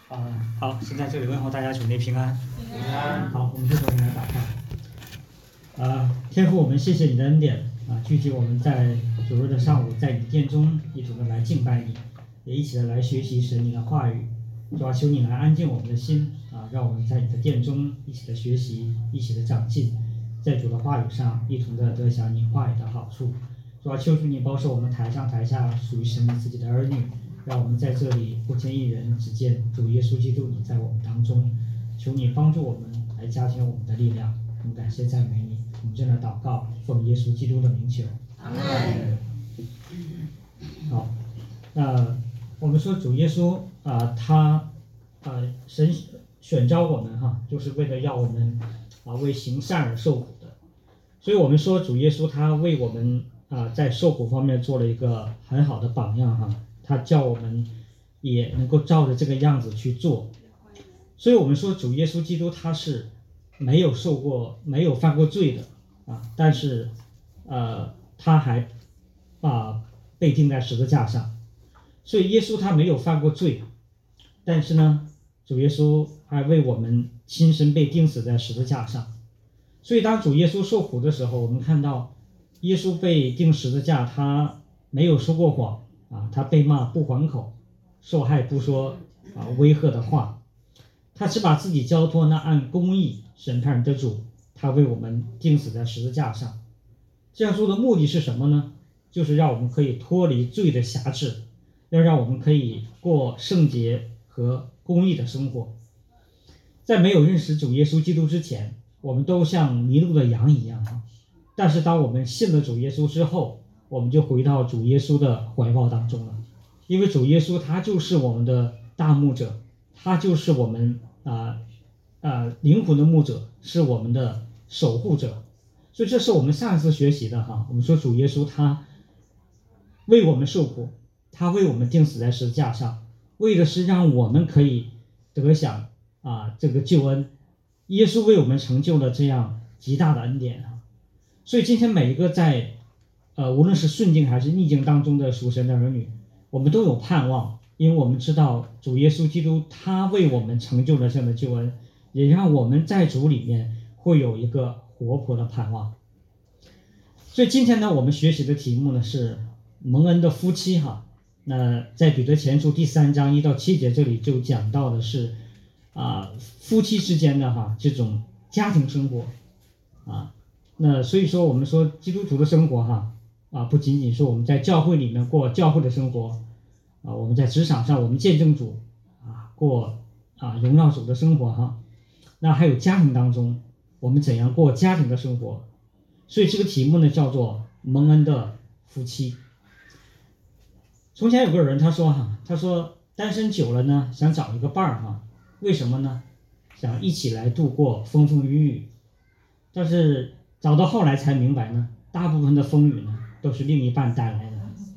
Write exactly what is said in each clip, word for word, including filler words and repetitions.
啊，好，先在这里问候大家主内平安。 平安。 好，我们这首来祷告。啊，天父，我们谢谢你的恩典啊！具体我们在主日的上午，在你殿中一同的来敬拜你，也一起的来学习神你的话语。主啊，求你来安静我们的心啊，让我们在你的殿中一起的学习，一起的长进，在主的话语上一同的得享你话语的好处。主啊，求主你保守我们台上台下属于神你自己的儿女，让我们在这里不见一人，只见主耶稣基督你在我们当中。求你帮助我们来加添我们的力量。我们感谢赞美你，我们这样的祷告，奉耶稣基督的名求。 阿门。 好，那我们说主耶稣啊、呃，他呃神选召我们哈，就是为了要我们啊、呃、为行善而受苦的。所以我们说主耶稣他为我们啊、呃、在受苦方面做了一个很好的榜样哈，他叫我们也能够照着这个样子去做。所以我们说主耶稣基督他是没有受过没有犯过罪的啊，但是呃他还啊被钉在十字架上。所以耶稣他没有犯过罪，但是呢主耶稣还为我们亲身被钉死在十字架上。所以当主耶稣受苦的时候，我们看到耶稣被钉十字架，他没有说过谎啊，他被骂不还口，受害不说啊威吓的话，他只把自己交托那按公义审判人的主，他为我们钉死在十字架上。这样做的目的是什么呢？就是让我们可以脱离罪的辖制，要让我们可以过圣洁和公义的生活。在没有认识主耶稣基督之前，我们都像迷路的羊一样，但是当我们信了主耶稣之后，我们就回到主耶稣的怀抱当中了。因为主耶稣他就是我们的大牧者，他就是我们啊啊灵魂的牧者，是我们的守护者。所以这是我们上一次学习的哈，我们说主耶稣他为我们受苦，他为我们钉死在十字架上，为的是让我们可以得享啊这个救恩。耶稣为我们成就了这样极大的恩典啊！所以今天每一个在呃无论是顺境还是逆境当中的属神的儿女，我们都有盼望，因为我们知道主耶稣基督他为我们成就了这样的救恩，也让我们在主里面会有一个活泼的盼望。所以今天呢，我们学习的题目呢是蒙恩的夫妻哈。那在彼得前书第三章一到七节这里就讲到的是啊夫妻之间的哈这种家庭生活啊。那所以说我们说基督徒的生活哈啊不仅仅是我们在教会里面过教会的生活啊，我们在职场上我们见证主啊过啊荣耀主的生活哈。那还有家庭当中我们怎样过家庭的生活。所以这个题目呢叫做蒙恩的夫妻。从前有个人他说哈，他说单身久了呢，想找一个伴儿哈，为什么呢？想一起来度过风风雨雨。但是找到后来才明白呢，大部分的风雨呢都是另一半带来的。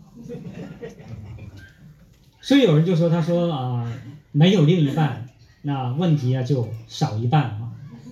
所以有人就说，他说啊、呃，没有另一半，那问题啊就少一半啊。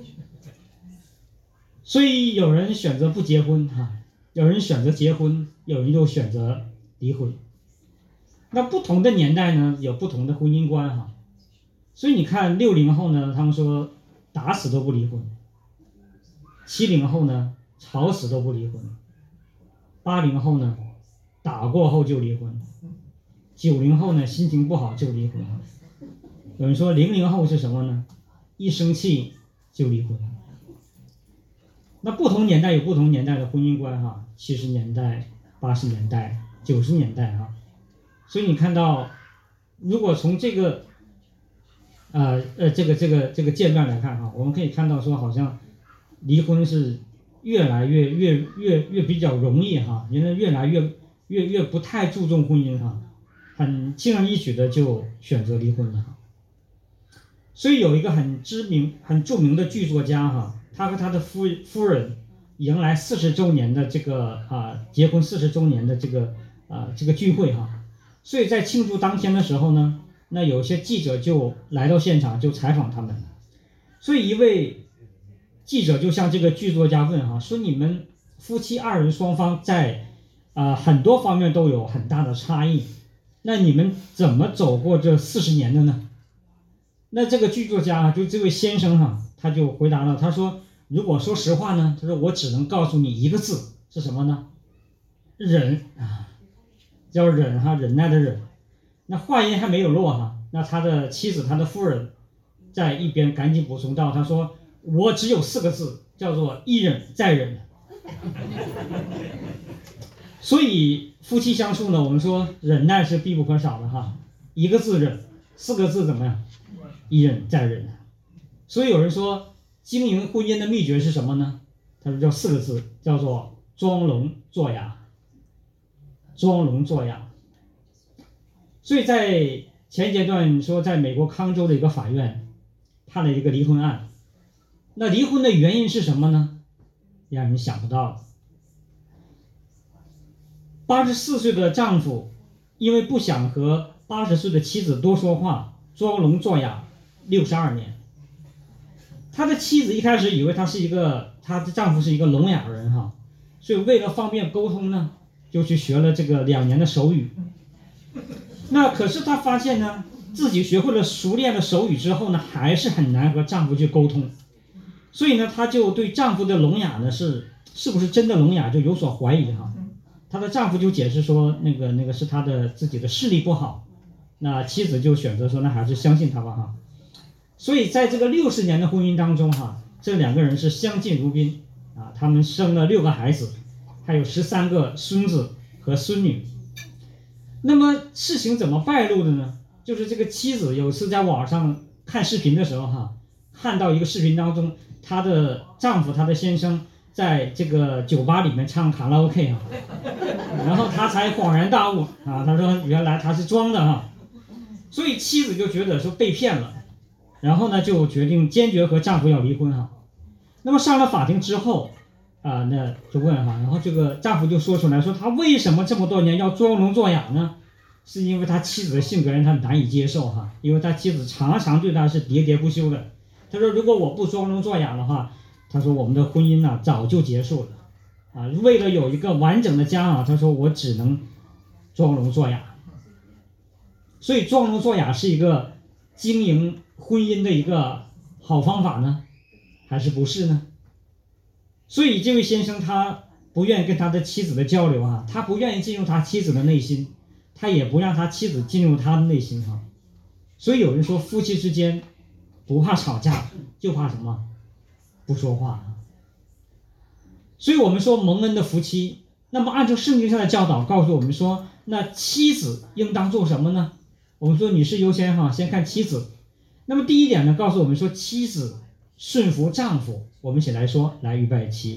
所以有人选择不结婚哈，有人选择结婚，有人又选择离婚。那不同的年代呢，有不同的婚姻观哈。所以你看六零后呢，他们说打死都不离婚；七零后呢，吵死都不离婚；八零后呢，打过后就离婚；九零后呢，心情不好就离婚。有人说零零后是什么呢？一生气就离婚。那不同年代有不同年代的婚姻观哈，七十年代、八十年代、九十年代哈。所以你看到，如果从这个，呃呃这个这个这个阶段来看哈，我们可以看到说，好像离婚是越来越越越越比较容易哈，人们越来越越越不太注重婚姻哈，很轻而易举的就选择离婚了。所以有一个很知名、很著名的剧作家哈，他和他的夫夫人迎来四十周年的这个啊结婚四十周年的这个啊这个聚会哈。所以在庆祝当天的时候呢，那有些记者就来到现场就采访他们。所以一位记者就向这个剧作家问哈，说你们夫妻二人双方在啊、呃、很多方面都有很大的差异，那你们怎么走过这四十年的呢？ 那这个剧作家啊，就这位先生哈、啊，他就回答了，他说如果说实话呢，他说我只能告诉你一个字，是什么呢？忍啊，叫忍哈，忍耐的忍。那话音还没有落哈，那他的妻子，他的夫人在一边赶紧补充道，他说我只有四个字，叫做一忍再忍。所以夫妻相处呢，我们说忍耐是必不可少的哈，一个字忍，四个字怎么样？一忍再忍。所以有人说经营婚姻的秘诀是什么呢？他说叫四个字，叫做装聋作哑。装聋作哑。所以在前阶段说，在美国康州的一个法院判了一个离婚案，那离婚的原因是什么呢？让人想不到。八十四岁的丈夫因为不想和八十岁的妻子多说话，装聋作哑六十二年。他的妻子一开始以为他是一个，他的丈夫是一个聋哑人哈，所以为了方便沟通呢，就去学了这个两年的手语。那可是她发现呢，自己学会了熟练的手语之后呢，还是很难和丈夫去沟通。所以呢，她就对丈夫的聋哑呢是是不是真的聋哑就有所怀疑哈。她的丈夫就解释说，那个那个是她的自己的视力不好。那妻子就选择说，那还是相信他吧哈。所以在这个六十年的婚姻当中哈，这两个人是相敬如宾啊，他们生了六个孩子，还有十三个孙子和孙女。那么事情怎么败露的呢？就是这个妻子有次在网上看视频的时候哈，看到一个视频当中，她的丈夫她的先生在这个酒吧里面唱卡拉 OK 哈，然后她才恍然大悟啊，她说原来他是装的哈，所以妻子就觉得说被骗了，然后呢就决定坚决和丈夫要离婚哈。那么上了法庭之后啊，那就问哈，然后这个丈夫就说出来说，他为什么这么多年要装聋作哑呢？是因为他妻子的性格让他难以接受哈，因为他妻子常常对他是喋喋不休的。他说如果我不装聋作哑的话，他说我们的婚姻呢、啊、早就结束了啊。为了有一个完整的家啊，他说我只能装聋作哑。所以装聋作哑是一个经营婚姻的一个好方法呢，还是不是呢？所以这位先生他不愿意跟他的妻子的交流啊，他不愿意进入他妻子的内心，他也不让他妻子进入他的内心哈。所以有人说夫妻之间不怕吵架，就怕什么？不说话。所以我们说蒙恩的夫妻，那么按照圣经上的教导告诉我们说，那妻子应当做什么呢？我们说女士优先哈，先看妻子。那么第一点呢，告诉我们说妻子顺服丈夫。我们一起来说，来预备起。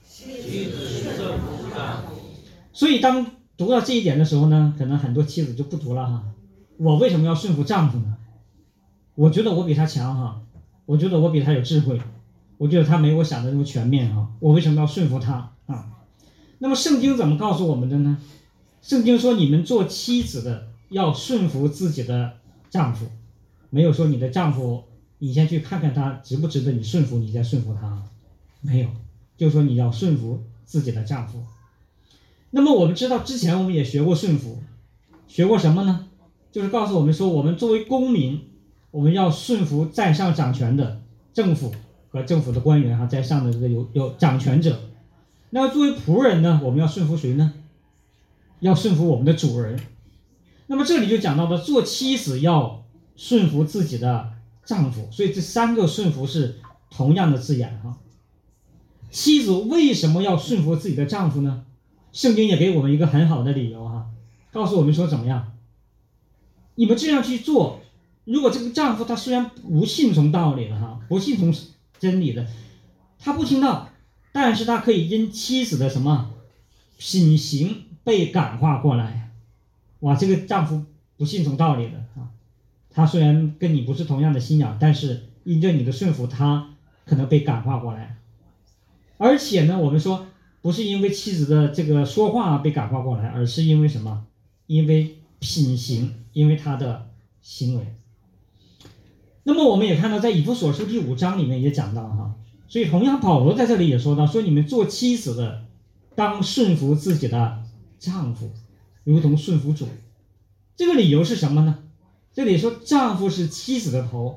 所以当读到这一点的时候呢，可能很多妻子就不读了哈。我为什么要顺服丈夫呢？我觉得我比他强哈，我觉得我比他有智慧，我觉得他没我想的那么全面哈，我为什么要顺服他啊？那么圣经怎么告诉我们的呢？圣经说你们做妻子的要顺服自己的丈夫，没有说你的丈夫你先去看看他值不值得你顺服，你再顺服他，没有，就说你要顺服自己的丈夫。那么我们知道之前我们也学过顺服，学过什么呢？就是告诉我们说，我们作为公民，我们要顺服在上掌权的政府和政府的官员哈，在上的这个有有掌权者。那作为仆人呢，我们要顺服谁呢？要顺服我们的主人。那么这里就讲到了做妻子要顺服自己的丈夫，所以这三个顺服是同样的字眼哈。妻子为什么要顺服自己的丈夫呢？圣经也给我们一个很好的理由哈，告诉我们说怎么样？你们这样去做，如果这个丈夫他虽然不信从道理的哈，不信从真理的，他不听到，但是他可以因妻子的什么品行被感化过来。哇，这个丈夫不信从道理的啊，他虽然跟你不是同样的信仰，但是因着你的顺服，他可能被感化过来。而且呢，我们说不是因为妻子的这个说话被感化过来，而是因为什么？因为品行，因为他的行为。那么我们也看到在以弗所书第五章里面也讲到哈，所以同样保罗在这里也说到，说你们做妻子的当顺服自己的丈夫，如同顺服主。这个理由是什么呢？这里说丈夫是妻子的头，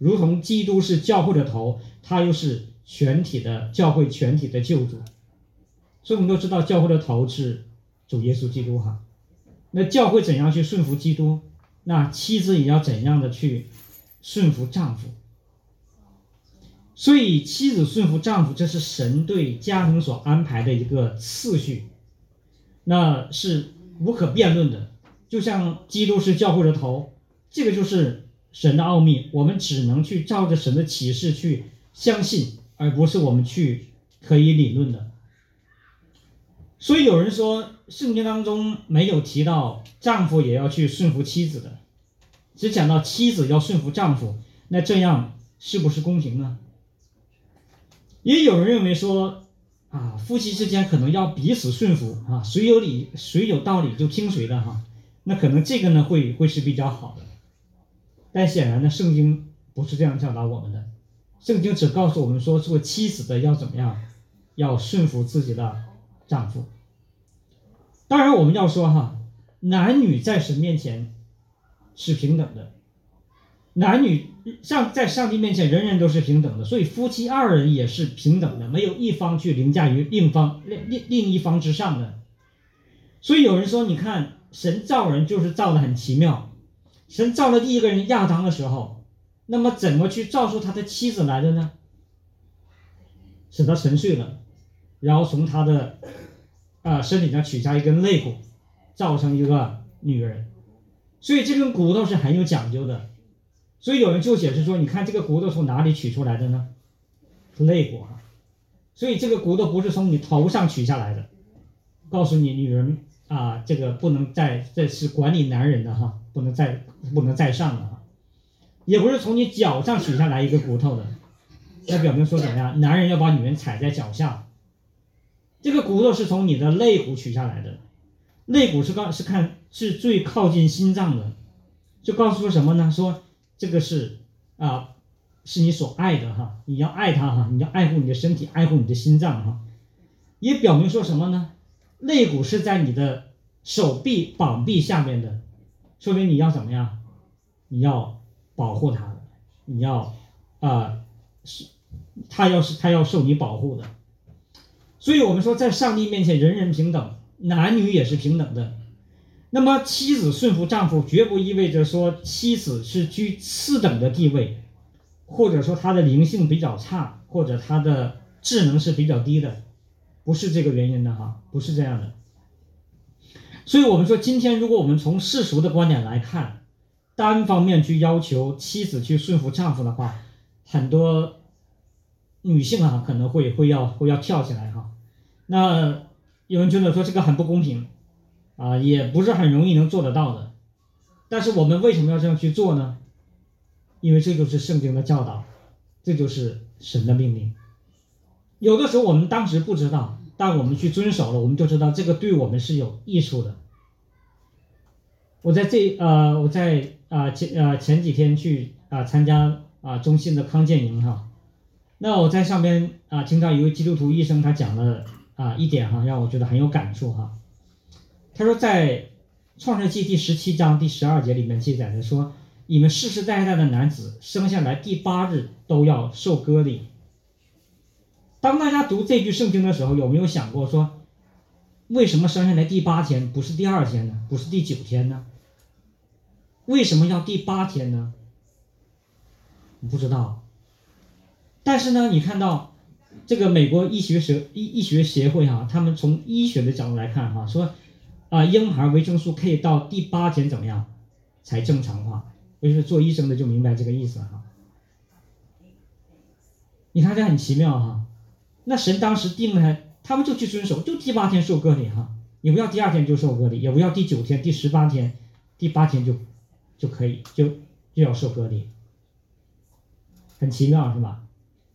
如同基督是教会的头，他又是全体的教会全体的救主。所以我们都知道教会的头是主耶稣基督哈。那教会怎样去顺服基督，那妻子也要怎样的去顺服丈夫。所以妻子顺服丈夫，这是神对家庭所安排的一个次序，那是无可辩论的。就像基督是教会的头，这个就是神的奥秘，我们只能去照着神的启示去相信，而不是我们去可以理论的。所以有人说圣经当中没有提到丈夫也要去顺服妻子的，只讲到妻子要顺服丈夫，那这样是不是公平呢？也有人认为说啊，夫妻之间可能要彼此顺服啊，谁有理谁有道理就听谁的哈，那可能这个呢会会是比较好的。但显然呢，圣经不是这样教导我们的，圣经只告诉我们说，做妻子的要怎么样，要顺服自己的丈夫。当然我们要说哈，男女在神面前是平等的，男女上在上帝面前人人都是平等的，所以夫妻二人也是平等的，没有一方去凌驾于另方另另另一方之上的。所以有人说，你看神造人就是造得很奇妙，神造了第一个人亚当的时候，那么怎么去造出他的妻子来的呢？使他沉睡了，然后从他的啊、呃、身体上取下一根肋骨，造成一个女人。所以这根骨头是很有讲究的。所以有人就解释说，你看这个骨头从哪里取出来的呢？肋骨哈。所以这个骨头不是从你头上取下来的，告诉你女人啊，这个不能再，这是管理男人的哈，不能再不能再上了哈。也不是从你脚上取下来一个骨头的，那表明说怎么样？男人要把女人踩在脚下。这个骨头是从你的肋骨取下来的，肋骨是告是看是最靠近心脏的，就告诉说什么呢？说这个是啊，是你所爱的哈，你要爱他哈，你要爱护你的身体，爱护你的心脏哈。也表明说什么呢？肋骨是在你的手臂膀臂下面的，说明你要怎么样？你要保护他的，你要啊，是他要是他要受你保护的。所以我们说在上帝面前人人平等，男女也是平等的。那么妻子顺服丈夫绝不意味着说妻子是居次等的地位，或者说她的灵性比较差，或者她的智能是比较低的，不是这个原因的哈，不是这样的。所以我们说今天如果我们从世俗的观点来看，单方面去要求妻子去顺服丈夫的话，很多女性啊可能会会要会要跳起来哈。那有人觉得说这个很不公平啊，也不是很容易能做得到的。但是我们为什么要这样去做呢？因为这就是圣经的教导，这就是神的命令。有的时候我们当时不知道，但我们去遵守了，我们就知道这个对我们是有益处的。我在这呃我在啊、呃、前呃前几天去啊、呃、参加啊、呃、中信的康健营哈，那我在上边啊、呃、听到一位基督徒医生他讲了啊、呃、一点哈，让我觉得很有感触哈。他说在创世纪第十七章第十二节里面记载着说，你们世世代代的男子生下来第八日都要受割礼。当大家读这句圣经的时候，有没有想过说，为什么生下来第八天不是第二天呢？不是第九天呢？为什么要第八天呢？不知道。但是呢，你看到这个美国医学学医医学协会哈、啊，他们从医学的角度来看哈、啊，说啊，婴孩维生素 K 到第八天怎么样才正常化？也就是做医生的就明白这个意思哈、啊。你看这很奇妙哈、啊。那神当时定了，他们就去遵守，就第八天受割礼哈，也不要第二天就受割礼，也不要第九天、第十八天，第八天就就可以就就要受割礼，很奇妙是吧？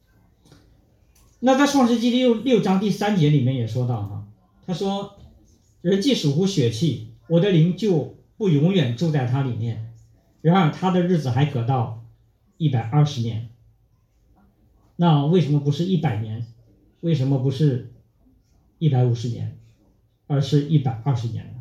那在创世纪六六章第三节里面也说到哈，他说人既属乎血气，我的灵就不永远住在他里面，然而他的日子还可到一百二十年。那为什么不是一百年？为什么不是一百五十年，而是一百二十年呢？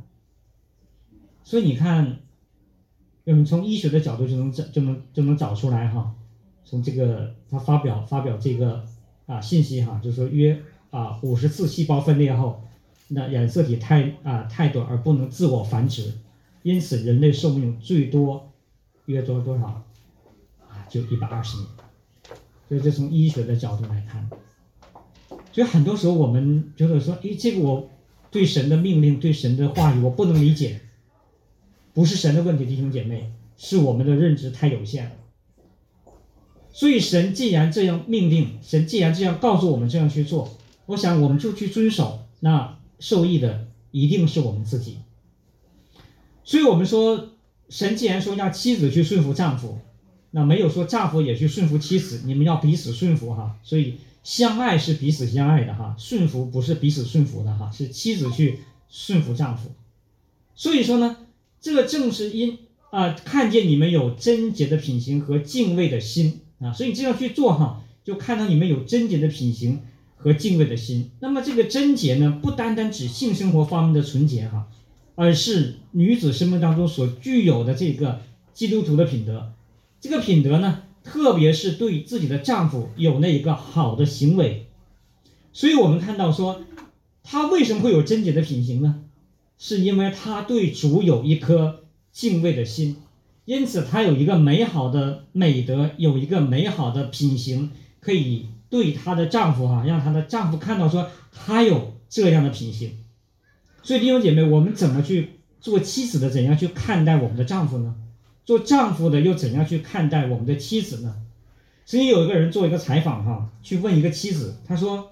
所以你看，我们从医学的角度就能就能就能找出来哈， 从这个他发表发表这个啊信息哈，就是说约啊五十次细胞分裂后，那染色体太啊太短而不能自我繁殖，因此人类寿命最多约多多少啊？就一百二十年。所以这从医学的角度来看，所以很多时候我们觉得说，诶，这个我对神的命令、对神的话语我不能理解，不是神的问题，弟兄姐妹，是我们的认知太有限了。所以神既然这样命令，神既然这样告诉我们这样去做，我想我们就去遵守，那受益的一定是我们自己。所以我们说，神既然说让妻子去顺服丈夫，那没有说丈夫也去顺服妻子，你们要彼此顺服哈。所以相爱是彼此相爱的哈，顺服不是彼此顺服的哈，是妻子去顺服丈夫。所以说呢，这个正是因啊、呃、看见你们有贞洁的品行和敬畏的心啊，所以你这样去做哈，就看到你们有贞洁的品行和敬畏的心。那么这个贞洁呢，不单单指性生活方面的纯洁哈，而是女子生命当中所具有的这个基督徒的品德。这个品德呢，特别是对自己的丈夫有那一个好的行为。所以我们看到说，他为什么会有贞洁的品行呢？是因为他对主有一颗敬畏的心，因此他有一个美好的美德，有一个美好的品行，可以对她的丈夫哈、啊，让她的丈夫看到说他有这样的品行。所以弟兄姐妹，我们怎么去做妻子的，怎样去看待我们的丈夫呢？做丈夫的又怎样去看待我们的妻子呢？曾经有一个人做一个采访哈，去问一个妻子，他说：“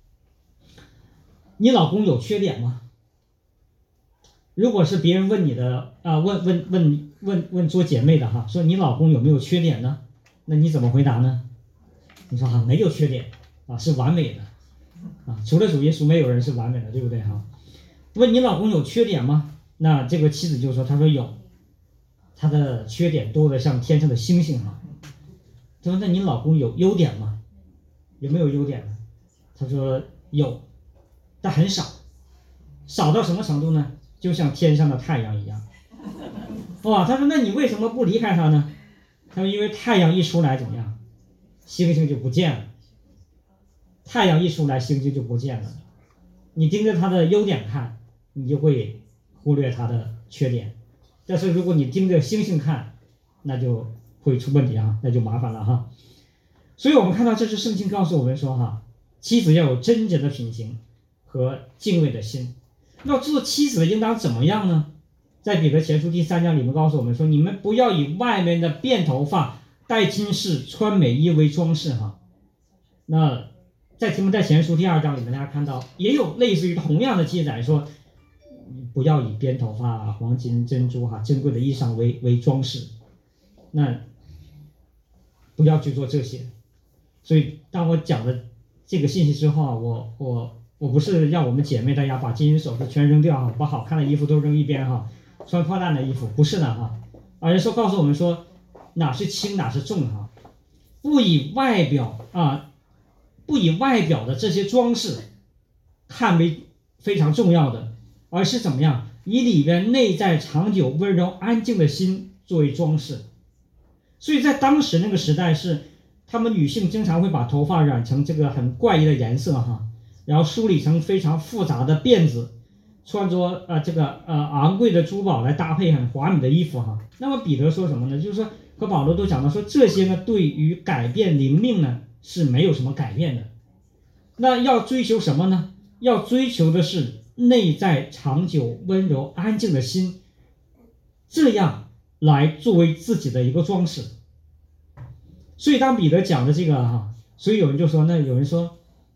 你老公有缺点吗？”如果是别人问你的啊、呃，问问问问问做姐妹的哈，说你老公有没有缺点呢？那你怎么回答呢？你说哈，没有缺点啊，是完美的啊，除了主耶稣，没有人是完美的，对不对哈？问你老公有缺点吗？那这个妻子就说，他说有。他的缺点多得像天上的星星哈。他说：“那你老公有优点吗？有没有优点呢？”他说：“有，但很少，少到什么程度呢？就像天上的太阳一样。”哇，他说：“那你为什么不离开他呢？”他说：“因为太阳一出来怎么样，星星就不见了。太阳一出来，星星就不见了。你盯着他的优点看，你就会忽略他的缺点。但是如果你盯着星星看，那就会出问题啊，那就麻烦了哈。所以我们看到这是圣经告诉我们说哈，妻子要有贞洁的品行和敬畏的心。那做妻子的应当怎么样呢？在彼得前书第三章里面告诉我们说，你们不要以外面的辫头发、戴金饰、穿美衣为装饰哈。那在提摩太前书第二章里面，大家看到也有类似于同样的记载说，不要以编头发、黄金、珍珠哈、珍贵的衣裳为为装饰，那不要去做这些。所以当我讲了这个信息之后，我我我不是让我们姐妹大家把金银首饰全扔掉哈，把好看的衣服都扔一边哈，穿破烂的衣服不是的哈，而是说告诉我们说哪是轻哪是重哈，不以外表啊，不以外表的这些装饰看为非常重要的。而是怎么样？以里边内在长久温柔安静的心作为装饰。所以在当时那个时代是，他们女性经常会把头发染成这个很怪异的颜色哈，然后梳理成非常复杂的辫子，穿着呃这个呃昂贵的珠宝来搭配很华美的衣服哈。那么彼得说什么呢？就是说和保罗都讲到说，这些呢对于改变灵命呢是没有什么改变的。那要追求什么呢？要追求的是内在长久温柔安静的心，这样来作为自己的一个装饰。所以当彼得讲的这个哈，所以有人就说，那有人说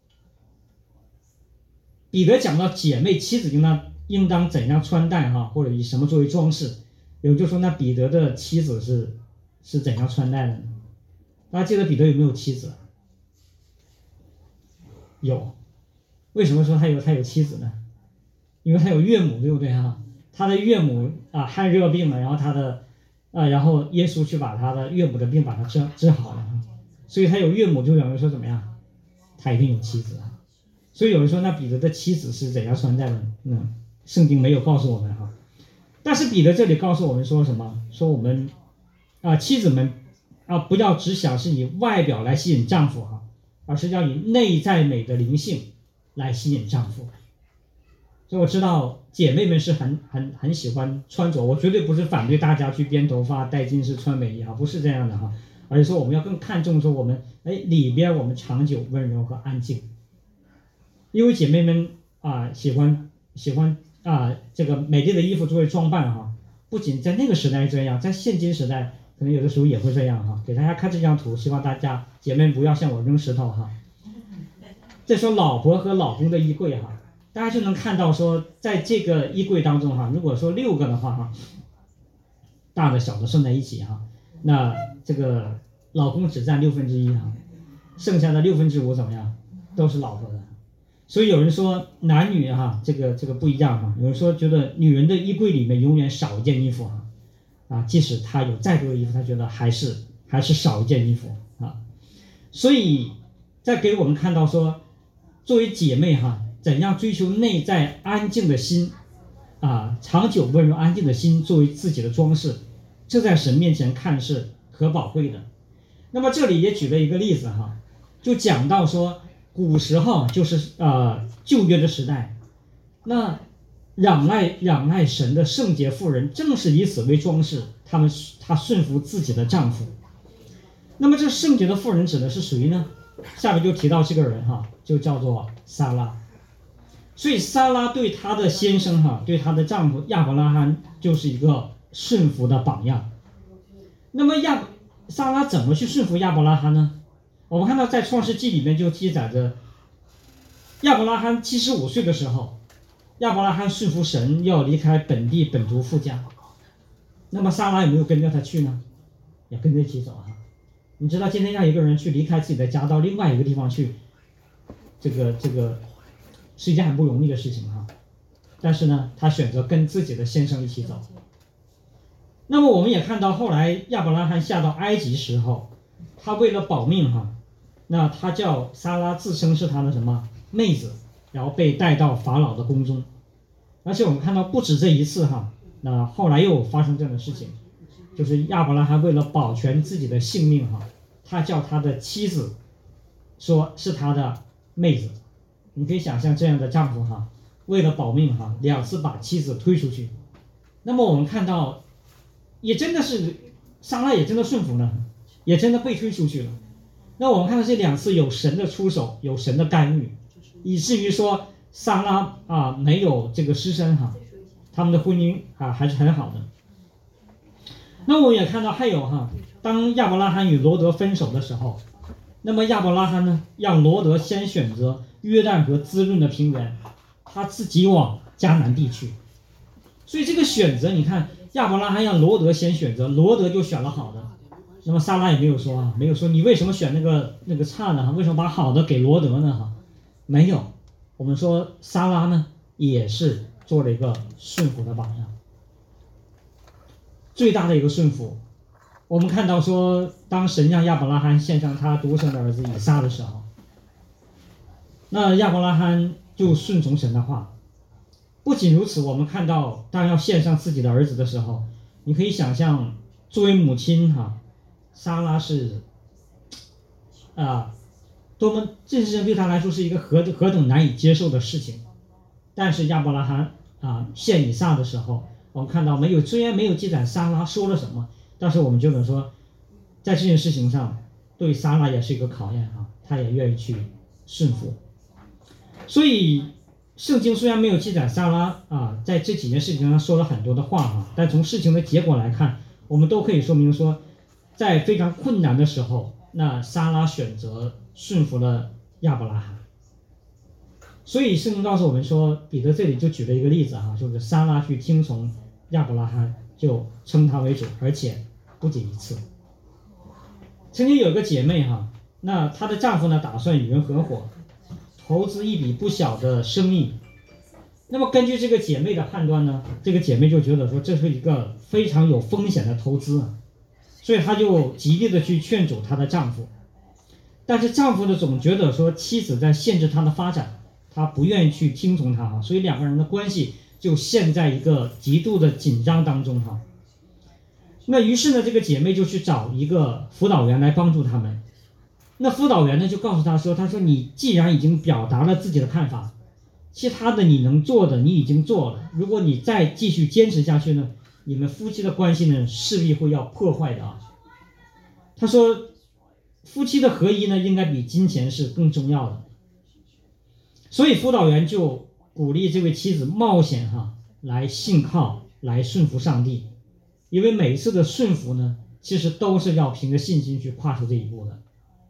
彼得讲到姐妹妻子应当应当怎样穿戴哈，或者以什么作为装饰，有人就说那彼得的妻子是是怎样穿戴的呢？大家记得彼得有没有妻子？有。为什么说他有他有妻子呢？因为他有岳母，对不对哈？他的岳母啊汗热病了，然后他的啊，然后耶稣去把他的岳母的病把他治治好了，所以他有岳母，就有人说怎么样？他一定有妻子啊。所以有人说那彼得的妻子是怎样穿戴的？嗯，圣经没有告诉我们哈。但是彼得这里告诉我们说什么？说我们啊妻子们啊，不要只想是以外表来吸引丈夫哈，而是要以内在美的灵性来吸引丈夫。所以我知道姐妹们是很很很喜欢穿着，我绝对不是反对大家去编头发、戴金饰、穿美衣哈，不是这样的哈，而是说我们要更看重说我们哎里边我们长久、温柔和安静。因为姐妹们啊喜欢喜欢啊这个美丽的衣服作为装扮哈，不仅在那个时代这样，在现今时代可能有的时候也会这样哈。给大家看这张图，希望大家姐妹不要向我扔石头哈。再说老婆和老公的衣柜哈，大家就能看到说，在这个衣柜当中哈，如果说六个的话哈，大的小的算在一起哈，那这个老公只占六分之一哈，剩下的六分之五怎么样，都是老婆的。所以有人说男女哈，这个这个不一样哈。有人说觉得女人的衣柜里面永远少一件衣服哈，啊，即使她有再多的衣服，她觉得还是还是少一件衣服啊。所以再给我们看到说，作为姐妹哈，怎样追求内在安静的心啊，长久温柔安静的心作为自己的装饰，这在神面前看是可宝贵的。那么这里也举了一个例子哈，就讲到说古时候就是呃旧约的时代，那仰赖仰赖神的圣洁妇人正是以此为装饰，他们她顺服自己的丈夫。那么这圣洁的妇人指的是谁呢？下面就提到这个人哈，就叫做撒拉。所以撒拉对她的先生哈，对她的丈夫亚伯拉罕就是一个顺服的榜样。那么亚撒拉怎么去顺服亚伯拉罕呢？我们看到在创世纪里面就记载着，亚伯拉罕七十五岁的时候，亚伯拉罕顺服神要离开本地本族父家。那么撒拉有没有跟着他去呢？也跟着一起走啊。你知道今天让一个人去离开自己的家到另外一个地方去，这个这个是一件很不容易的事情哈。但是呢，他选择跟自己的先生一起走。那么我们也看到后来亚伯拉罕下到埃及时候，他为了保命哈，那他叫撒拉自称是他的什么妹子，然后被带到法老的宫中。而且我们看到不止这一次哈，那后来又发生这样的事情，就是亚伯拉罕为了保全自己的性命哈，他叫他的妻子说是他的妹子。你可以想象这样的丈夫哈，为了保命哈，两次把妻子推出去。那么我们看到也真的是撒拉也真的顺服了，也真的被推出去了。那我们看到这两次有神的出手，有神的干预，以至于说撒拉啊没有这个失身哈，他们的婚姻啊还是很好的。那我们也看到还有哈，当亚伯拉罕与罗德分手的时候，那么亚伯拉罕呢让罗德先选择约旦河滋润的平原，他自己往迦南地去。所以这个选择你看，亚伯拉罕让罗德先选择，罗德就选了好的。那么撒拉也没有说啊，没有说你为什么选那个那个差呢？为什么把好的给罗德呢？哈，没有。我们说撒拉呢也是做了一个顺服的榜样，最大的一个顺服。我们看到说，当神让亚伯拉罕献上他独生的儿子以撒的时候，那亚伯拉罕就顺从神的话。不仅如此，我们看到当要献上自己的儿子的时候，你可以想象作为母亲哈，撒拉是啊，多么这事情对他来说是一个何何等难以接受的事情。但是亚伯拉罕啊献以撒的时候，我们看到没有，虽然没有记载撒拉说了什么，但是我们就能说，在这件事情上对撒拉也是一个考验啊，他也愿意去顺服。所以圣经虽然没有记载撒拉啊在这几件事情上说了很多的话哈，但从事情的结果来看，我们都可以说明说，在非常困难的时候，那撒拉选择顺服了亚伯拉罕。所以圣经告诉我们说，彼得这里就举了一个例子哈，就是撒拉去听从亚伯拉罕，就称他为主，而且不仅一次。曾经有一个姐妹哈，那她的丈夫呢打算与人合伙，投资一笔不小的生意。那么根据这个姐妹的判断呢，这个姐妹就觉得说这是一个非常有风险的投资啊，所以她就极力的去劝阻她的丈夫。但是丈夫呢总觉得说妻子在限制他的发展，他不愿意去听从他哈，所以两个人的关系就陷在一个极度的紧张当中哈。 那于是呢，这个姐妹就去找一个辅导员来帮助他们。那辅导员呢就告诉他说，他说你既然已经表达了自己的看法，其他的你能做的你已经做了，如果你再继续坚持下去呢，你们夫妻的关系呢势必会要破坏的啊。他说夫妻的合一呢应该比金钱是更重要的。所以辅导员就鼓励这位妻子冒险哈、啊，来信靠，来顺服上帝，因为每一次的顺服呢其实都是要凭着信心去跨出这一步的。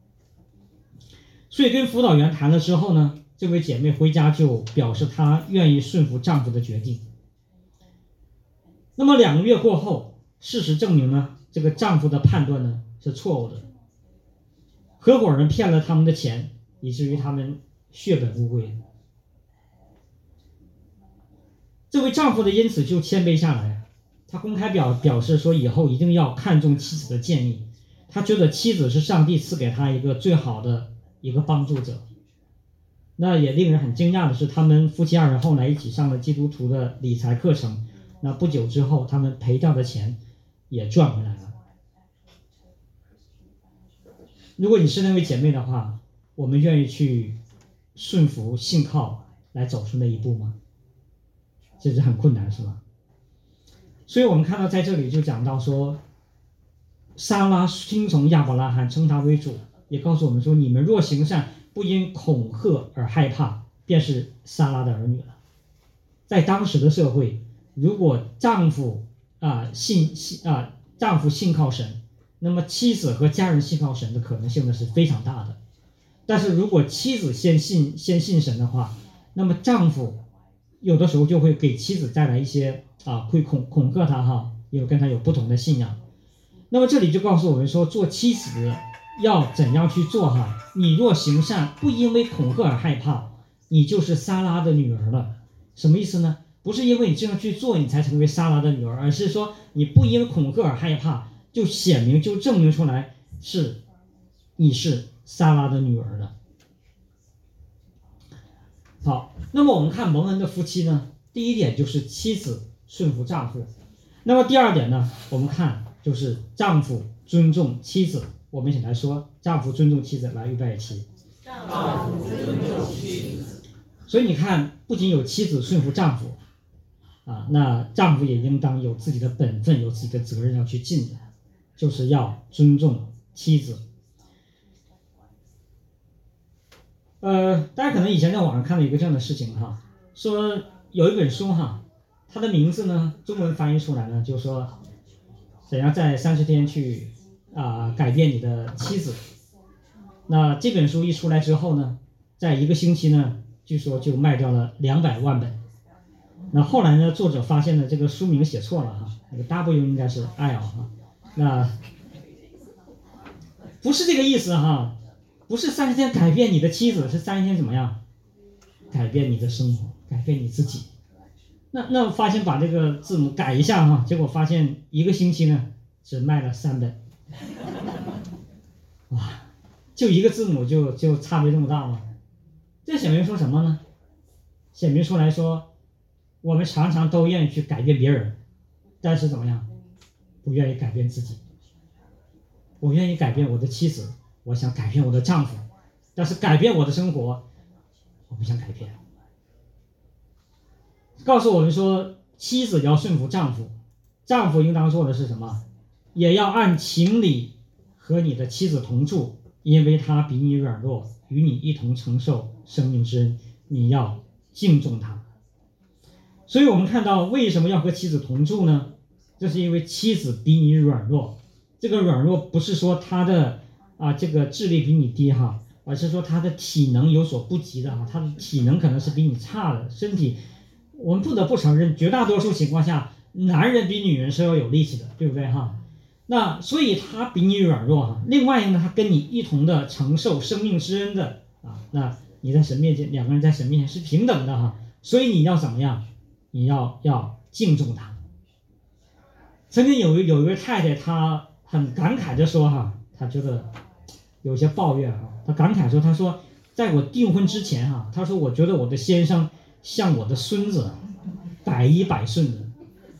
所以跟辅导员谈了之后呢，这位姐妹回家就表示她愿意顺服丈夫的决定。那么两个月过后，事实证明呢，这个丈夫的判断呢是错误的，合伙人骗了他们的钱，以至于他们血本无归。这位丈夫的因此就谦卑下来，他公开表表示说以后一定要看重妻子的建议，他觉得妻子是上帝赐给他一个最好的一个帮助者。那也令人很惊讶的是，他们夫妻二人后来一起上了基督徒的理财课程，那不久之后他们赔掉的钱也赚回来了。如果你是那位姐妹的话，我们愿意去顺服信靠来走出那一步吗？这是很困难是吧？所以我们看到在这里就讲到说，撒拉听从亚伯拉罕，称他为主，也告诉我们说，你们若行善，不因恐吓而害怕，便是撒拉的儿女了。在当时的社会，如果丈夫啊、呃、信信啊、呃、丈夫信靠神，那么妻子和家人信靠神的可能性呢是非常大的。但是如果妻子先信先信神的话，那么丈夫有的时候就会给妻子带来一些啊，会恐恐吓他哈，因为跟他有不同的信仰。那么这里就告诉我们说，做妻子的要怎样去做哈？你若行善，不因为恐吓而害怕，你就是撒拉的女儿了。什么意思呢？不是因为你这样去做你才成为撒拉的女儿，而是说你不因为恐吓而害怕，就显明就证明出来是你是撒拉的女儿了。好，那么我们看蒙恩的夫妻呢，第一点就是妻子顺服丈夫。那么第二点呢，我们看就是丈夫尊重妻子。我们一起来说，丈夫尊重妻子，来预备起。 丈夫尊重妻子。 所以你看，不仅有妻子顺服丈夫啊，那丈夫也应当有自己的本分，有自己的责任要去尽的，就是要尊重妻子。呃，大家可能以前在网上看到一个这样的事情哈，说有一本书哈，它的名字呢，中文翻译出来呢，就是说怎样在三十天去啊、呃、改变你的妻子。那这本书一出来之后呢，在一个星期呢，据说就卖掉了两百万本。那后来呢，作者发现了这个书名写错了哈，那个 W 应该是 L 哈，那不是这个意思哈。不是三十天改变你的妻子，是三十天怎么样？改变你的生活，改变你自己。那那发现把这个字母改一下哈，结果发现一个星期呢只卖了三本。哇，就一个字母就就差别这么大吗？这显明说什么呢？显明出来说，我们常常都愿意去改变别人，但是怎么样？不愿意改变自己。我愿意改变我的妻子。我想改变我的丈夫，但是改变我的生活，我不想改变。告诉我们说，妻子要顺服丈夫，丈夫应当做的是什么？也要按情理和你的妻子同住，因为他比你软弱，与你一同承受生命之恩，你要敬重他。所以我们看到为什么要和妻子同住呢？这是因为妻子比你软弱，这个软弱不是说他的啊，这个智力比你低哈，而是说他的体能有所不及的啊，他的体能可能是比你差的，身体，我们不得不承认，绝大多数情况下，男人比女人是要有力气的，对不对哈？那所以他比你软弱哈。另外呢，他跟你一同的承受生命之恩的啊，那你在神面前，两个人在神面前是平等的哈，所以你要怎么样？你要要敬重他。曾经有一有一位太太，她很感慨的说哈。他觉得有些抱怨啊，他感慨说：“他说，在我订婚之前哈，他说我觉得我的先生像我的孙子，百依百顺的。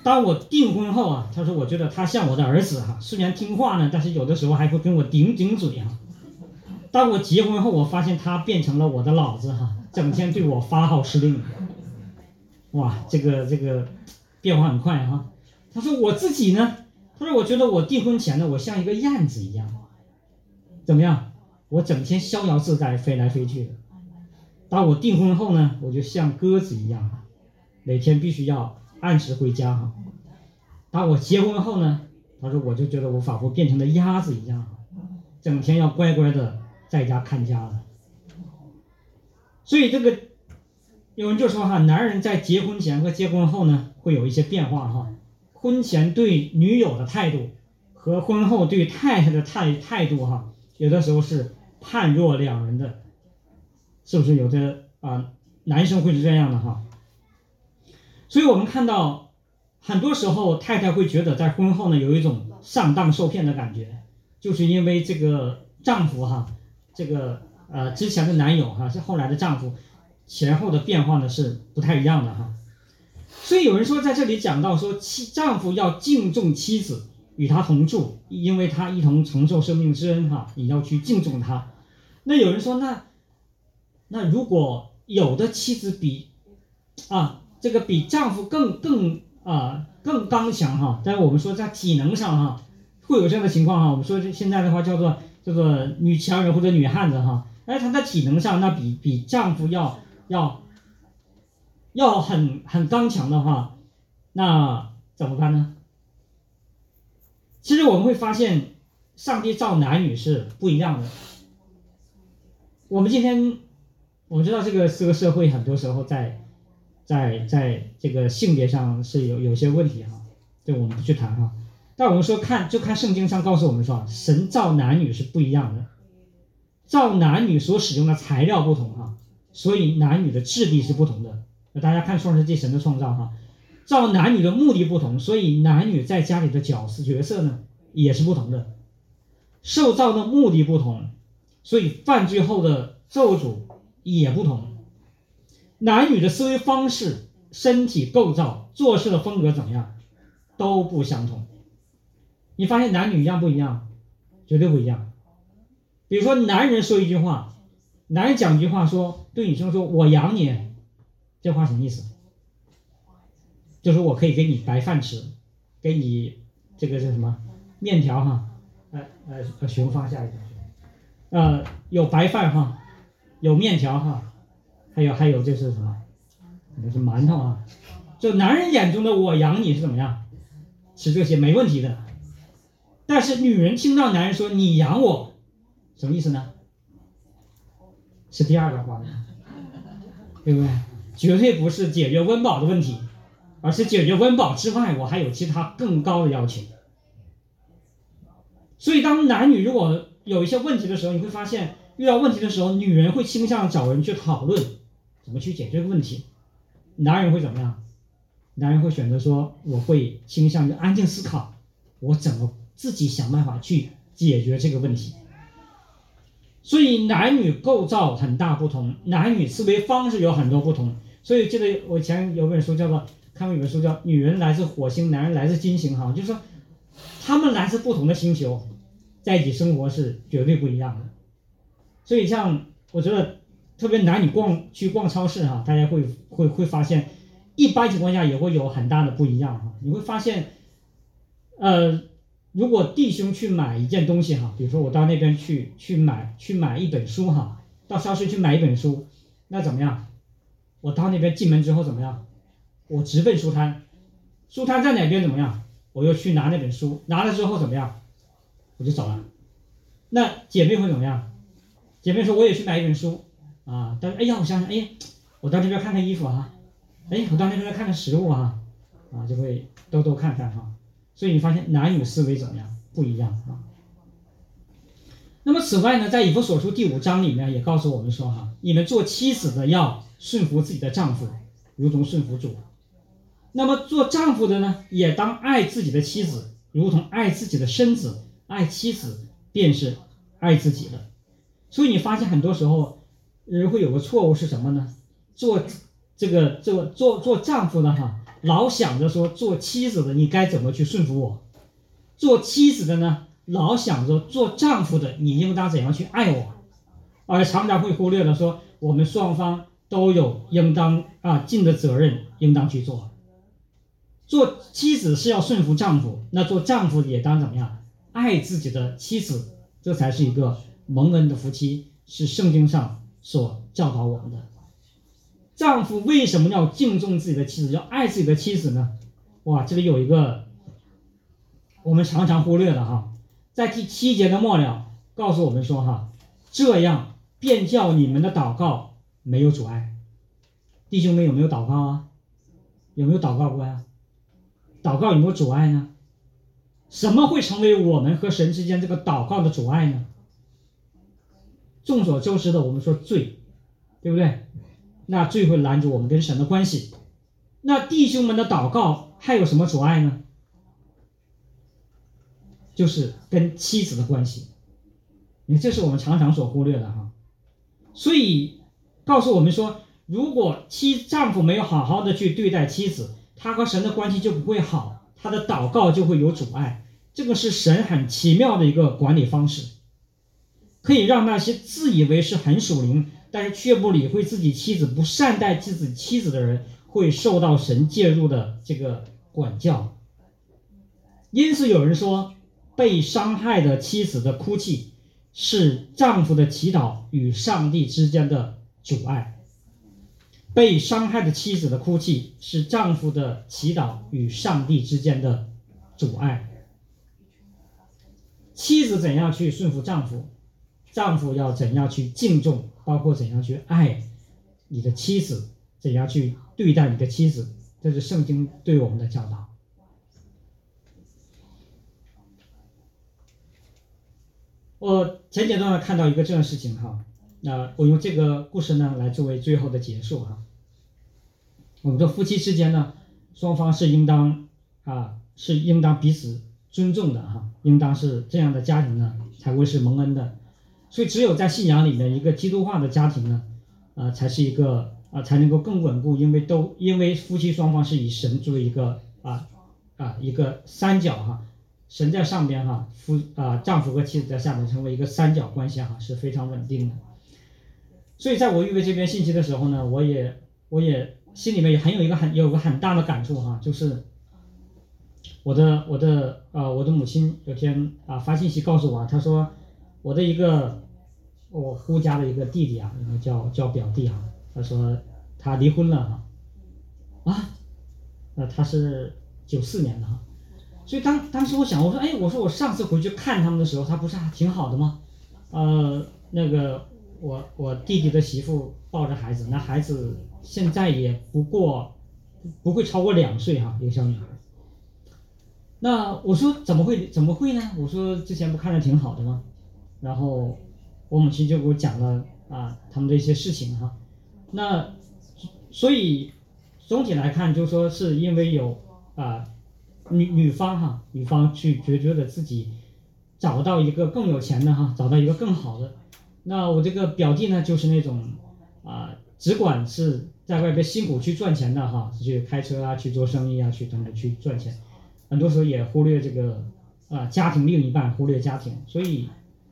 当我订婚后啊，他说我觉得他像我的儿子哈，虽然听话呢，但是有的时候还会跟我顶顶嘴哈。当我结婚后，我发现他变成了我的老子哈，整天对我发号施令。哇，这个这个变化很快哈。他说我自己呢，他说我觉得我订婚前呢，我像一个燕子一样，怎么样？我整天逍遥自在，飞来飞去的。当我订婚后呢，我就像鸽子一样，每天必须要按时回家哈。当我结婚后呢，他说我就觉得我仿佛变成了鸭子一样，整天要乖乖的在家看家了。所以这个有人就说哈，男人在结婚前和结婚后呢，会有一些变化哈。婚前对女友的态度和婚后对太太的态态度哈，有的时候是判若两人的，是不是有的啊？男生会是这样的哈。所以我们看到很多时候太太会觉得在婚后呢有一种上当受骗的感觉，就是因为这个丈夫哈，这个呃之前的男友哈是后来的丈夫，前后的变化呢是不太一样的哈。所以有人说在这里讲到说妻丈夫要敬重妻子，与她同住，因为她一同承受生命之恩哈，你要去敬重她。那有人说那那如果有的妻子比啊这个比丈夫更更啊更刚强哈，但是我们说在体能上哈会有这样的情况哈，我们说现在的话叫做叫做女强人或者女汉子哈，哎，她在体能上那比比丈夫要要要很很刚强的话，那怎么办呢？其实我们会发现上帝造男女是不一样的。我们今天我们知道这个这个社会很多时候在在在这个性别上是有有些问题哈，这我们不去谈哈。但我们说看就看圣经上告诉我们说，神造男女是不一样的，造男女所使用的材料不同哈，所以男女的质地是不同的。大家看创世纪神的创造哈，造男女的目的不同，所以男女在家里的角色角色呢也是不同的。受造的目的不同，所以犯罪后的咒诅也不同。男女的思维方式、身体构造、做事的风格怎么样都不相同。你发现男女一样不一样？绝对不一样。比如说男人说一句话，男人讲一句话说对女生说我养你，这话什么意思？就是我可以给你白饭吃，给你这个是什么面条哈，呃呃熊发下一个，呃有白饭哈，有面条哈，还有还有这是什么？可能是馒头啊。就男人眼中的我养你是怎么样？吃这些没问题的。但是女人听到男人说你养我，什么意思呢？是第二个话，对不对？绝对不是解决温饱的问题，而是解决温饱之外，我还有其他更高的要求。所以当男女如果有一些问题的时候，你会发现遇到问题的时候，女人会倾向找人去讨论怎么去解决这个问题，男人会怎么样？男人会选择说我会倾向于安静思考，我怎么自己想办法去解决这个问题。所以男女构造很大不同，男女思维方式有很多不同。所以记得我以前有本书叫做看过一本书叫《女人来自火星，男人来自金星》哈，就是说他们来自不同的星球，在一起生活是绝对不一样的。所以像我觉得特别男女逛去逛超市哈，大家会会会发现一般情况下也会有很大的不一样哈。你会发现呃如果弟兄去买一件东西哈，比如说我到那边去去买去买一本书哈，到超市去买一本书，那怎么样？我到那边进门之后怎么样？我直奔书摊，书摊在哪边怎么样？我又去拿那本书，拿了之后怎么样？我就走了。那姐妹会怎么样？姐妹说我也去买一本书啊，但是哎呀，我想想，哎，我到这边看看衣服啊，哎，我到那边看看食物啊，啊，就会兜兜看看哈。所以你发现男女思维怎么样？不一样啊。那么此外呢，在以弗所书第五章里面也告诉我们说哈，你们做妻子的要顺服自己的丈夫，如同顺服主。那么做丈夫的呢，也当爱自己的妻子，如同爱自己的身子，爱妻子便是爱自己的。所以你发现很多时候人会有个错误是什么呢？做这个做做做丈夫的哈， 老想着说做妻子的你该怎么去顺服我，做妻子的呢，老想着做丈夫的你应当怎样去爱我，而常常会忽略了说我们双方都有应当啊尽的责任应当去做。做妻子是要顺服丈夫，那做丈夫也当怎么样爱自己的妻子，这才是一个蒙恩的夫妻，是圣经上所教导我们的。丈夫为什么要敬重自己的妻子，要爱自己的妻子呢？哇，这里有一个我们常常忽略的哈，在第七节的末了告诉我们说哈，这样便叫你们的祷告没有阻碍。弟兄们有没有祷告啊？有没有祷告过呀？祷告有没有阻碍呢？什么会成为我们和神之间这个祷告的阻碍呢？众所周知的，我们说罪，对不对？那罪会拦阻我们跟神的关系。那弟兄们的祷告还有什么阻碍呢？就是跟妻子的关系。你看，这是我们常常所忽略的哈。所以告诉我们说，如果妻丈夫没有好好的去对待妻子，他和神的关系就不会好，他的祷告就会有阻碍。这个是神很奇妙的一个管理方式，可以让那些自以为是很属灵，但是却不理会自己妻子、不善待自己妻子的人，会受到神介入的这个管教。因此有人说，被伤害的妻子的哭泣是丈夫的祈祷与上帝之间的阻碍。被伤害的妻子的哭泣是丈夫的祈祷与上帝之间的阻碍。妻子怎样去顺服丈夫，丈夫要怎样去敬重，包括怎样去爱你的妻子，怎样去对待你的妻子，这是圣经对我们的教导。我前阶段看到一个这样的事情哈，那我用这个故事呢来作为最后的结束哈。我们的夫妻之间呢，双方是应当啊是应当彼此尊重的哈，应当是这样的家庭呢才会是蒙恩的。所以只有在信仰里面一个基督化的家庭呢，呃才是一个啊才能够更稳固，因为都因为夫妻双方是以神作为一个啊啊一个三角哈。神在上边哈，夫啊丈夫和妻子在下面成为一个三角关系哈，是非常稳定的。所以在我预备这篇信息的时候呢，我也我也心里面也很有一个很有个很大的感触哈，就是我的我的呃我的母亲有天啊发信息告诉我，她说我的一个我姑家的一个弟弟啊，叫叫表弟啊，他说他离婚了哈啊，那他是九四年的哈。所以当当时我想，我说，哎，我说我上次回去看他们的时候，他不是还挺好的吗？呃，那个我我弟弟的媳妇抱着孩子，那孩子现在也不过不会超过两岁哈，一个小女孩。那我说怎么会怎么会呢？我说之前不看着挺好的吗？然后我母亲就给我讲了啊他们的一些事情哈。那所以总体来看，就说是因为有啊。女女方哈，女方去觉觉得自己找到一个更有钱的哈，找到一个更好的。那我这个表弟呢，就是那种啊、呃，只管是在外边辛苦去赚钱的哈，去开车啊，去做生意啊，去等等去赚钱，很多时候也忽略这个啊、呃、家庭另一半，忽略家庭。所以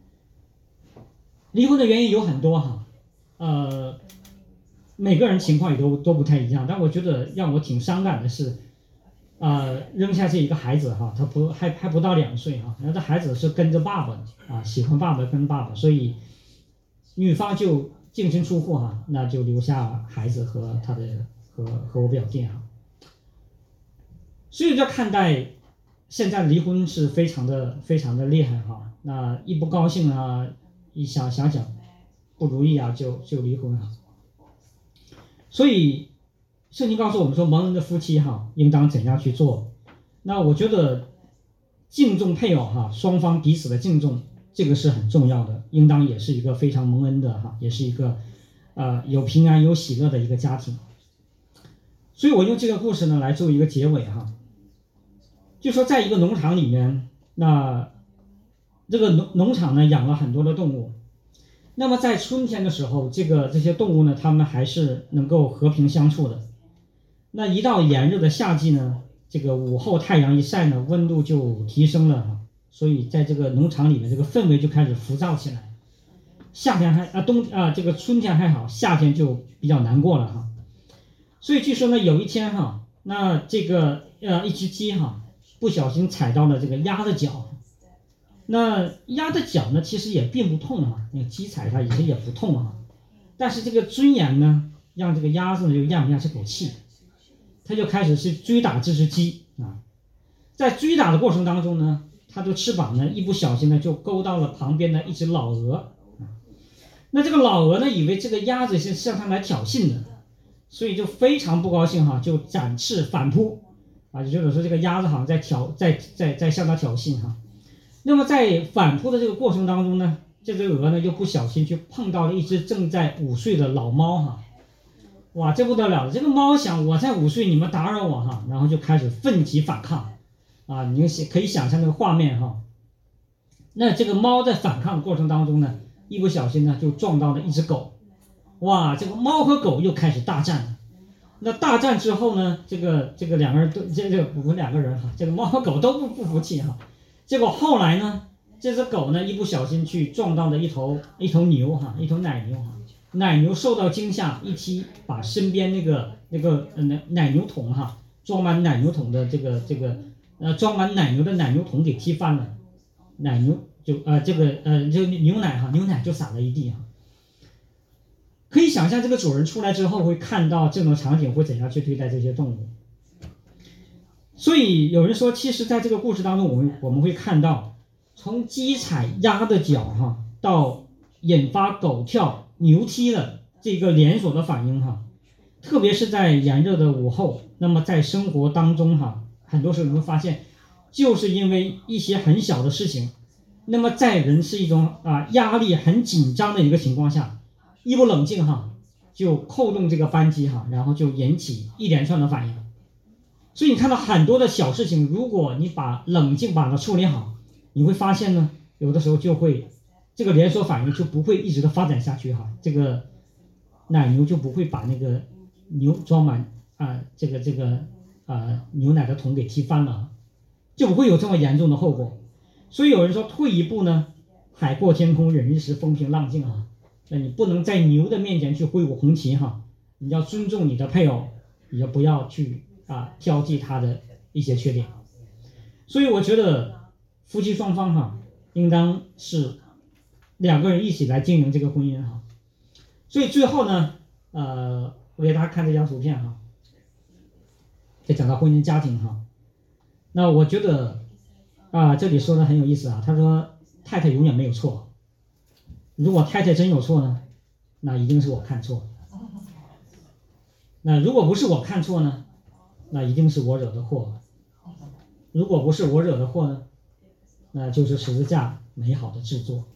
离婚的原因有很多哈，呃，每个人情况也都都不太一样。但我觉得让我挺伤感的是。呃，扔下这一个孩子哈，他不还还不到两岁哈，那这孩子是跟着爸爸啊，喜欢爸爸跟爸爸，所以女方就净身出户哈，那就留下孩子和他的和和我表弟哈。所以在看待现在离婚是非常的非常的厉害哈，那一不高兴啊，一想想想不如意啊，就就离婚哈。所以。圣经告诉我们说，蒙恩的夫妻哈，应当怎样去做？那我觉得敬重配偶哈，双方彼此的敬重，这个是很重要的，应当也是一个非常蒙恩的哈，也是一个呃有平安有喜乐的一个家庭。所以我用这个故事呢来做一个结尾哈，就说在一个农场里面，那这个农农场呢养了很多的动物。那么在春天的时候，这个这些动物呢，它们还是能够和平相处的。 那一到炎热的夏季呢，这个午后太阳一晒呢，温度就提升了哈，所以在这个农场里面这个氛围就开始浮躁起来。夏天还啊冬啊这个春天还好，夏天就比较难过了哈。所以据说呢，有一天哈，那这个呃一只鸡哈不小心踩到了这个鸭的脚，那鸭的脚呢其实也并不痛啊，那个鸡踩它其实也不痛啊，但是这个尊严呢让这个鸭子呢就咽不下这口气，它就开始去追打这只鸡啊，在追打的过程当中呢，它的翅膀呢一不小心呢就勾到了旁边的一只老鹅。那这个老鹅呢，以为这个鸭子是向它来挑衅的，所以就非常不高兴哈，就展翅反扑，啊，也就是说这个鸭子好像在挑，在在在向它挑衅哈。那么在反扑的这个过程当中呢，这只鹅呢又不小心去碰到了一只正在午睡的老猫哈，哇，这不得了了！这个猫想我在午睡，你们打扰我哈，然后就开始奋起反抗，啊，你可以想象这个画面哈。那这个猫在反抗的过程当中呢，一不小心呢就撞到了一只狗，哇，这个猫和狗又开始大战了。那大战之后呢，这个这个两个人都这这个不两个人哈，这个猫和狗都不不服气哈。结果后来呢，这只狗呢一不小心去撞到了一头一头牛哈，一头奶牛哈，奶牛受到惊吓，一踢把身边那个那个呃奶奶牛桶哈，装满奶牛桶的这个这个呃装满奶牛的奶牛桶给踢翻了，奶牛就呃这个呃这个牛奶哈，牛奶就洒了一地哈。可以想象这个主人出来之后会看到这种场景会怎样去对待这些动物。所以有人说，其实在这个故事当中，我们我们会看到，从鸡踩鸭的脚哈，到引发狗跳牛踢的这个连锁的反应哈，特别是在炎热的午后，那么在生活当中哈，很多时候你会发现，就是因为一些很小的事情，那么在人是一种啊压力很紧张的一个情况下，一不冷静哈，就扣动这个扳机哈，然后就引起一连串的反应。所以你看到很多的小事情，如果你把冷静把它处理好，你会发现呢，有的时候就会这个连锁反应就不会一直的发展下去哈，这个奶牛就不会把那个牛装满啊、呃、这个这个啊、呃、牛奶的桶给踢翻了，就不会有这么严重的后果。所以有人说退一步呢，海阔天空，忍一时风平浪静啊。那你不能在牛的面前去挥舞红旗哈，你要尊重你的配偶，你要不要去啊挑剔他的一些缺点。所以我觉得夫妻双方哈，应当是两个人一起来经营这个婚姻哈。所以最后呢，呃，我给大家看这张图片哈，就讲到婚姻家庭哈。那我觉得啊，这里说的很有意思啊，他说太太永远没有错。如果太太真有错呢，那一定是我看错了。那如果不是我看错呢，那一定是我惹的祸。如果不是我惹的祸呢，那就是十字架美好的制作。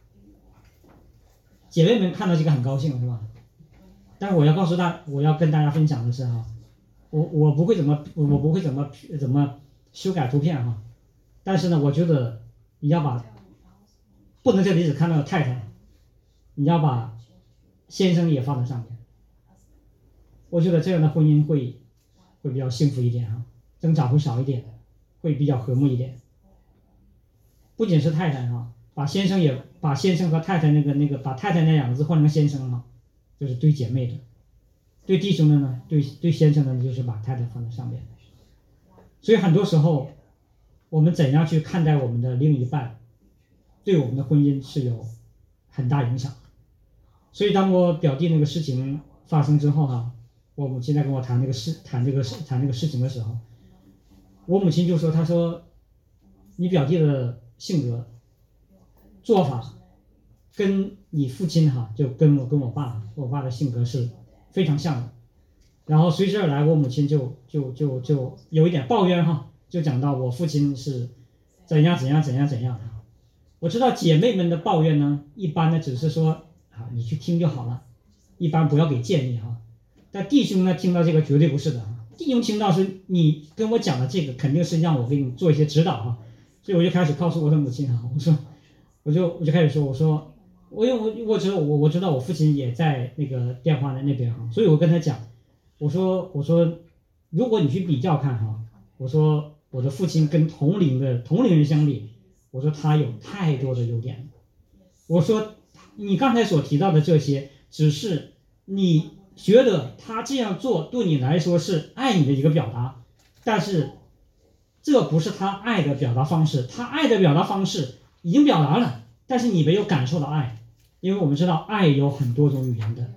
姐妹们看到这个很高兴是吧？但是我要告诉大，我要跟大家分享的是哈，我我不会怎么我不会怎么怎么修改图片哈，但是呢，我觉得你要把不能这里只看到太太。你要把先生也放在上面，我觉得这样的婚姻会会比较幸福一点啊，争吵会少一点，会比较和睦一点。不仅是太太哈，把先生也把先生和太太那个那个把太太那两个字换成先生哈，就是对姐妹的；对弟兄的呢，对对先生的呢，就是把太太放在上面。所以很多时候，我们怎样去看待我们的另一半，对我们的婚姻是有很大影响。所以当我表弟那个事情发生之后哈，我母亲在跟我谈那个事谈这个事谈这个事情的时候，我母亲就说，她说你表弟的性格做法跟你父亲哈，就跟我跟我爸我爸的性格是非常像的。然后随之而来，我母亲就就就就有一点抱怨哈，就讲到我父亲是怎样怎样怎样怎样。我知道姐妹们的抱怨呢，一般呢只是说啊，你去听就好了，一般不要给建议哈。但弟兄呢，听到这个绝对不是的，弟兄听到是你跟我讲的这个，肯定是让我给你做一些指导哈。所以我就开始告诉我的母亲哈，我说，我就我就开始说，我说，我因为我我知道我我知道我父亲也在那个电话的那边哈，所以我跟他讲，我说我说如果你去比较看哈，我说我的父亲跟同龄的同龄人相比，我说他有太多的优点。我说你刚才所提到的这些，只是你觉得他这样做对你来说是爱你的一个表达，但是这不是他爱的表达方式。他爱的表达方式已经表达了，但是你没有感受到爱，因为我们知道爱有很多种语言的，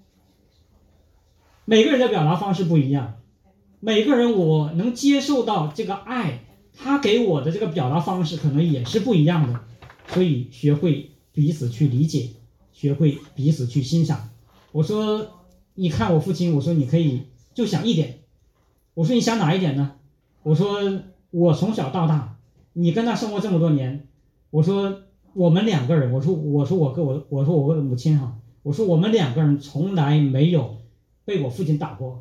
每个人的表达方式不一样，每个人我能接受到这个爱，他给我的这个表达方式可能也是不一样的，所以学会彼此去理解，学会彼此去欣赏。我说你看我父亲，我说你可以就想一点，我说你想哪一点呢？我说我从小到大，你跟他生活这么多年，我说我们两个人，我说我说我跟我我说我的母亲哈，我说我们两个人从来没有被我父亲打过。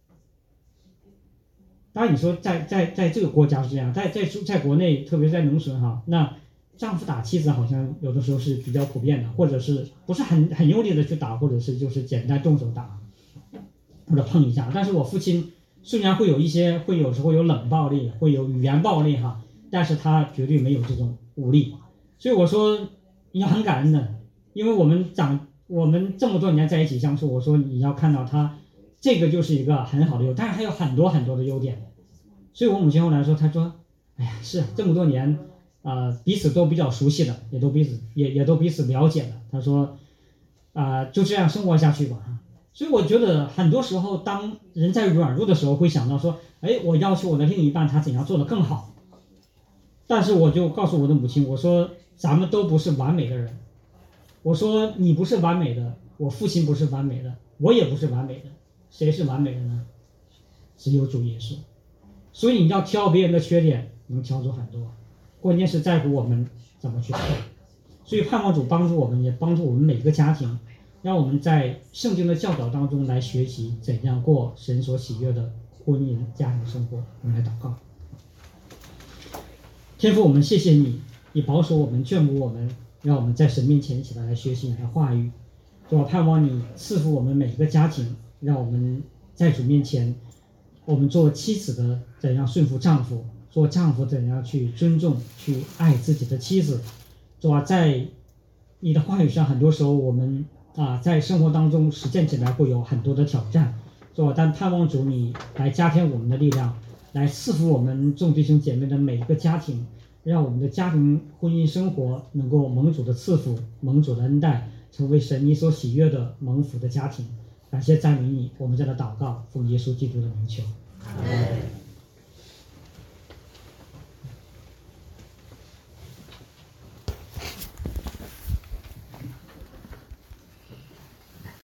当然你说在在在这个国家是这样，在在在国内，特别是在农村哈，那丈夫打妻子好像有的时候是比较普遍的，或者是不是很很用力的去打，或者是就是简单动手打，或者碰一下。但是我父亲虽然会有一些，会有时候有冷暴力，会有语言暴力哈，但是他绝对没有这种武力。所以我说你要很感恩的，因为我们长我们这么多年在一起相处，我说你要看到他这个就是一个很好的优，但是还有很多很多的优点。所以我母亲后来说，她说哎呀，是这么多年呃彼此都比较熟悉的，也都彼此也也都彼此了解的，她说啊、呃、就这样生活下去吧。所以我觉得很多时候当人在软弱的时候会想到说，哎，我要求我的另一半他怎样做得更好。但是我就告诉我的母亲，我说咱们都不是完美的人，我说你不是完美的，我父亲不是完美的，我也不是完美的，谁是完美的呢？只有主耶稣。所以你要挑别人的缺点能挑出很多，关键是在乎我们怎么去看。所以盼望主帮助我们，也帮助我们每个家庭，让我们在圣经的教导当中来学习怎样过神所喜悦的婚姻家庭生活。我们来祷告。天父，我们谢谢你，你保守我们，眷顾我们，让我们在神面前一起来学习你的话语。主啊，盼望你赐福我们每一个家庭，让我们在主面前，我们做妻子的怎样顺服丈夫，做丈夫怎样去尊重去爱自己的妻子。主啊，在你的话语上，很多时候我们啊在生活当中实践起来会有很多的挑战，主啊，但盼望主你来加添我们的力量，来赐福我们众弟兄姐妹的每一个家庭，让我们的家庭婚姻生活能够蒙主的赐福，蒙主的恩待，成为神你所喜悦的蒙福的家庭。感谢赞美你，我们这样的祷告，奉耶稣基督的名求。 阿们。